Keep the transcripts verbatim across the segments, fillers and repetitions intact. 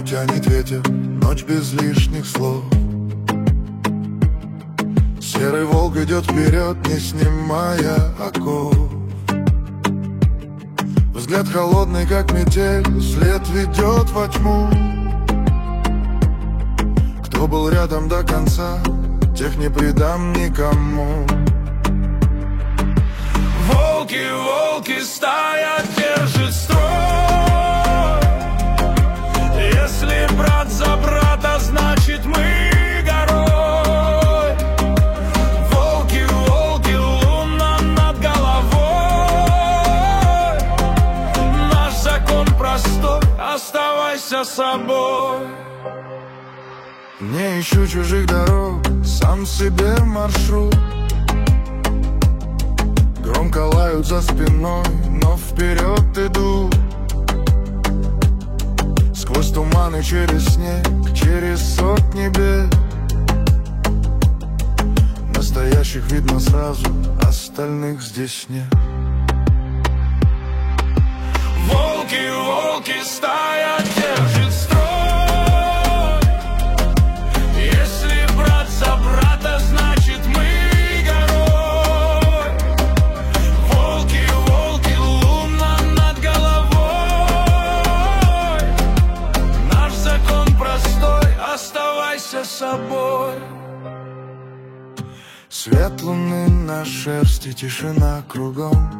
тянет ветер, ночь без лишних слов. Серый волк идет вперед, не снимая оков. Взгляд холодный, как метель, след ведет во тьму. Кто был рядом до конца, тех не предам никому. Волки, волки, стая держит строй. Если брат за брата, значит мы горой. Волки, волки, луна над головой. Наш закон простой, оставайся собой. Не ищу чужих дорог, сам себе маршрут. Громко лают за спиной, но вперед иду. Сквозь туманы, через снег, через сотни бед. Настоящих видно сразу, остальных здесь нет. Волки, волки, стая держит строй. Если брат за брата, значит мы горой. Волки, волки, луна над головой. Наш закон простой, оставайся собой. Свет луны на шерсти, тишина кругом.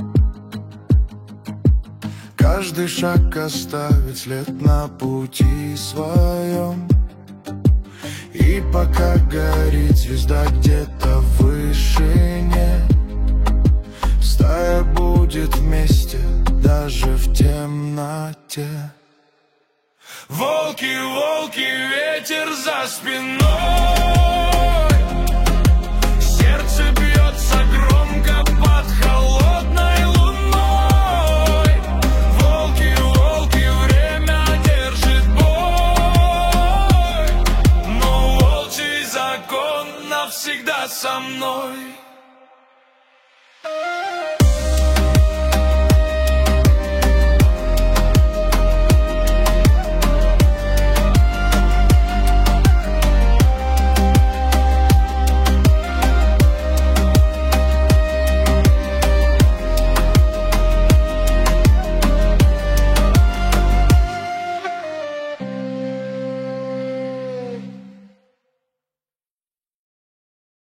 Каждый шаг оставит след на пути своем. И пока горит звезда где-то в вышине, стая будет вместе, даже в темноте. Волки, волки, ветер за спиной. Сердце бьется громко под холодной луной. Волки, волки, время держит бой. Но волчий закон навсегда со мной.